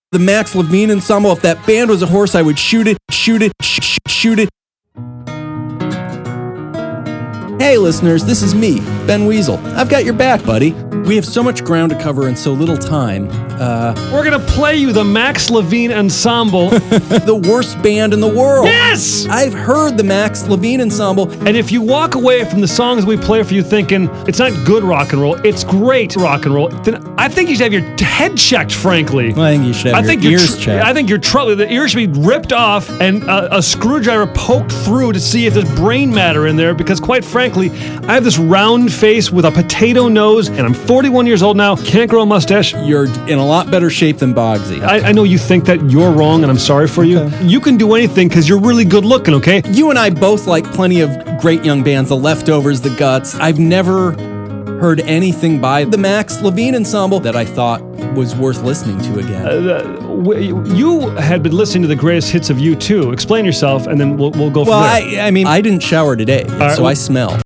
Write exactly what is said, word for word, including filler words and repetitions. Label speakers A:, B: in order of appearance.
A: The Max Levine Ensemble. If that band was a horse, I would shoot it, shoot it, sh- sh- shoot it. Hey listeners, this is me, Ben Weasel. I've got your back, buddy. We have so much ground to cover in so little time. Uh,
B: We're going to play you the Max Levine Ensemble.
A: The worst band in the world.
B: Yes!
A: I've heard the Max Levine Ensemble.
B: And if you walk away from the songs we play for you thinking it's not good rock and roll, it's great rock and roll, then I think you should have your head checked, frankly.
A: Well, I think you should have
B: I
A: your
B: think
A: ears
B: tr-
A: checked.
B: I think your tr- the ears should be ripped off and uh, a screwdriver poked through to see if there's brain matter in there, because quite frankly, I have this round face with a potato nose, and I'm forty-one years old now, can't grow a mustache.
A: You're in a lot better shape than Bogsy.
B: I, I know you think that you're wrong, and I'm sorry for you.
A: Okay.
B: You can do anything because you're really good looking, okay?
A: You and I both like plenty of great young bands, The Leftovers, The Guts. I've never heard anything by the Max Levine Ensemble that I thought was worth listening to again.
B: Uh, w- you had been listening to the greatest hits of U two. Explain yourself, and then we'll, we'll go
A: well,
B: from there.
A: I, I mean, I didn't shower today,
B: right,
A: so
B: well-
A: I smell.